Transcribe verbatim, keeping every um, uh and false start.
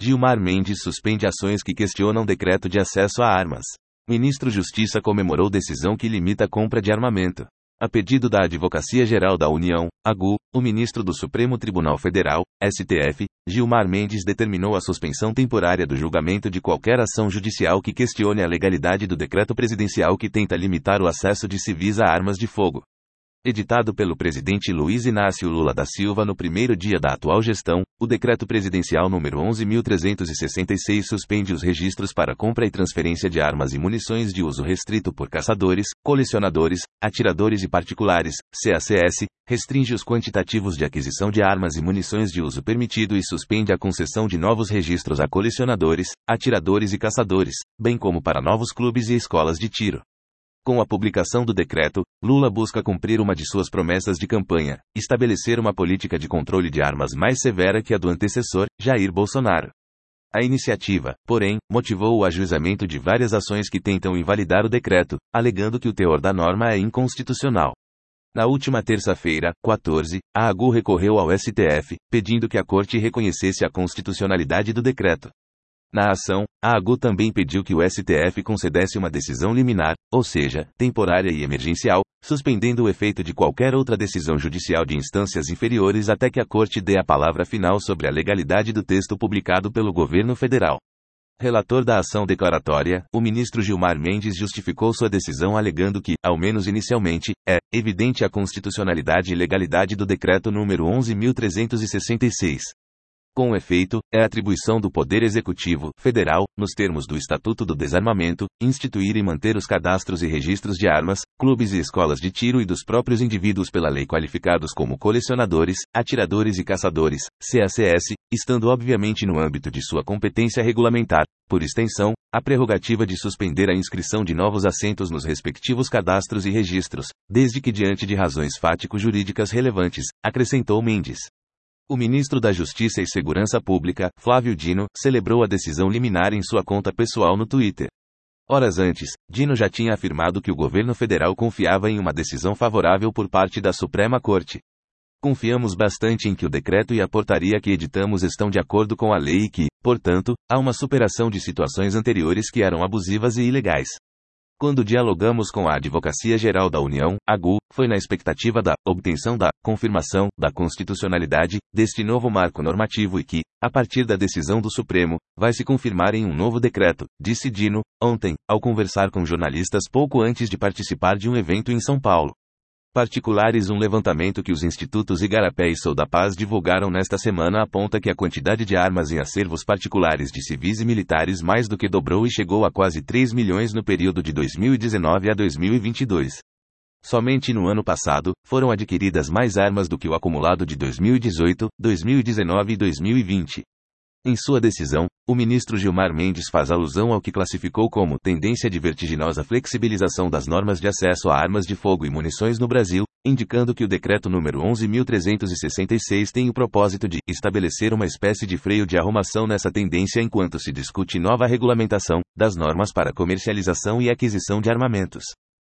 Gilmar Mendes suspende ações que questionam decreto de acesso a armas. Ministro Justiça comemorou decisão que limita a compra de armamento. A pedido da Advocacia Geral da União, A G U, o ministro do Supremo Tribunal Federal, S T F, Gilmar Mendes determinou a suspensão temporária do julgamento de qualquer ação judicial que questione a legalidade do decreto presidencial que tenta limitar o acesso de civis a armas de fogo. Editado pelo presidente Luiz Inácio Lula da Silva no primeiro dia da atual gestão, o decreto presidencial número onze mil trezentos e sessenta e seis suspende os registros para compra e transferência de armas e munições de uso restrito por caçadores, colecionadores, atiradores e particulares, C A C S, restringe os quantitativos de aquisição de armas e munições de uso permitido e suspende a concessão de novos registros a colecionadores, atiradores e caçadores, bem como para novos clubes e escolas de tiro. Com a publicação do decreto, Lula busca cumprir uma de suas promessas de campanha, estabelecer uma política de controle de armas mais severa que a do antecessor, Jair Bolsonaro. A iniciativa, porém, motivou o ajuizamento de várias ações que tentam invalidar o decreto, alegando que o teor da norma é inconstitucional. Na última terça-feira, quatorze, a A G U recorreu ao S T F, pedindo que a Corte reconhecesse a constitucionalidade do decreto. Na ação, a A G U também pediu que o S T F concedesse uma decisão liminar, ou seja, temporária e emergencial, suspendendo o efeito de qualquer outra decisão judicial de instâncias inferiores até que a Corte dê a palavra final sobre a legalidade do texto publicado pelo governo federal. Relator da ação declaratória, o ministro Gilmar Mendes justificou sua decisão alegando que, ao menos inicialmente, é evidente a constitucionalidade e legalidade do decreto número onze mil trezentos e sessenta e seis. Com efeito, é atribuição do Poder Executivo Federal, nos termos do Estatuto do Desarmamento, instituir e manter os cadastros e registros de armas, clubes e escolas de tiro e dos próprios indivíduos pela lei qualificados como colecionadores, atiradores e caçadores, C A C S, estando obviamente no âmbito de sua competência regulamentar, por extensão, a prerrogativa de suspender a inscrição de novos assentos nos respectivos cadastros e registros, desde que diante de razões fático-jurídicas relevantes, acrescentou Mendes. O ministro da Justiça e Segurança Pública, Flávio Dino, celebrou a decisão liminar em sua conta pessoal no Twitter. Horas antes, Dino já tinha afirmado que o governo federal confiava em uma decisão favorável por parte da Suprema Corte. Confiamos bastante em que o decreto e a portaria que editamos estão de acordo com a lei e que, portanto, há uma superação de situações anteriores que eram abusivas e ilegais. Quando dialogamos com a Advocacia Geral da União, A G U, foi na expectativa da obtenção da confirmação da constitucionalidade deste novo marco normativo e que, a partir da decisão do Supremo, vai se confirmar em um novo decreto, disse Dino, ontem, ao conversar com jornalistas pouco antes de participar de um evento em São Paulo. Particulares. Um levantamento que os institutos Igarapé e Sou da Paz divulgaram nesta semana aponta que a quantidade de armas em acervos particulares de civis e militares mais do que dobrou e chegou a quase três milhões no período de dois mil e dezenove a dois mil e vinte e dois. Somente no ano passado, foram adquiridas mais armas do que o acumulado de dois mil e dezoito, dois mil e dezenove e dois mil e vinte. Em sua decisão, o ministro Gilmar Mendes faz alusão ao que classificou como tendência de vertiginosa flexibilização das normas de acesso a armas de fogo e munições no Brasil, indicando que o decreto número onze mil trezentos e sessenta e seis tem o propósito de estabelecer uma espécie de freio de arrumação nessa tendência enquanto se discute nova regulamentação das normas para comercialização e aquisição de armamentos.